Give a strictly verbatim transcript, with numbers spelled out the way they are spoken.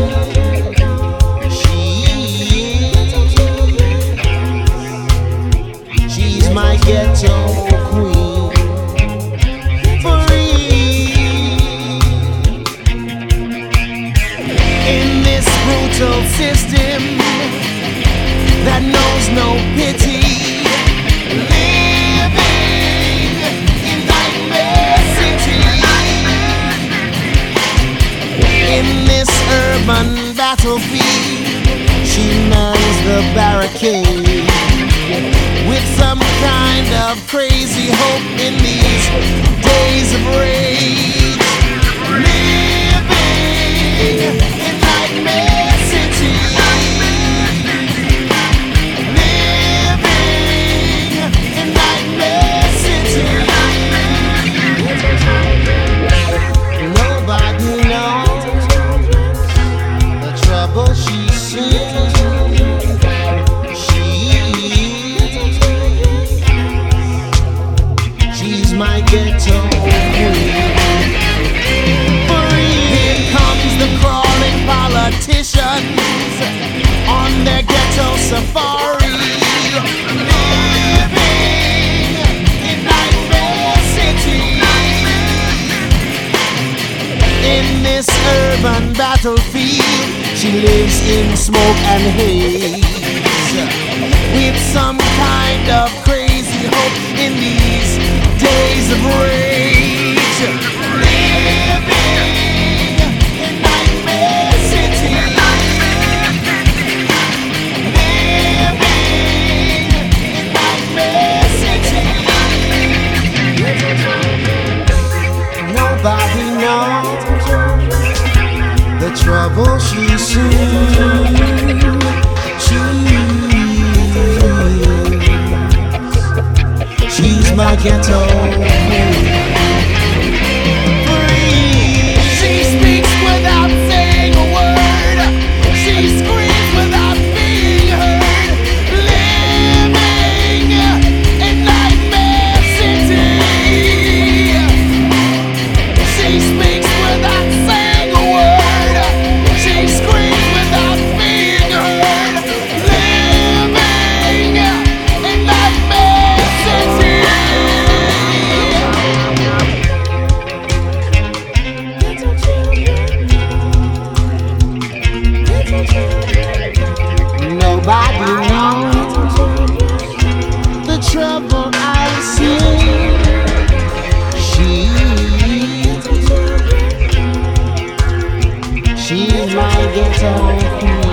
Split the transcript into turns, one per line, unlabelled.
She's my ghetto queen. For real. In this brutal system that knows no pity, living in nightmare city. In this urban battlefield, she mans the barricade with some kind of crazy hope in these days of rage. Living in nightmare city. Living in nightmare city. Nobody knows the trouble she's seen. My ghetto queen. Here comes the crawling politicians on their ghetto safari. Living in nightmare city. In this urban battlefield, she lives in smoke and haze, with some kind of crazy hope in these days of rage. Living in nightmare city. Living in nightmare city. Nobody knows the trouble she's seen. She's my ghetto queen. She speaks without saying a word. She screams without being heard. Living in nightmare city. She speaks without saying a word. She screams without being heard. Living in nightmare city. Nobody knows the trouble I see. She, she's my ghetto queen.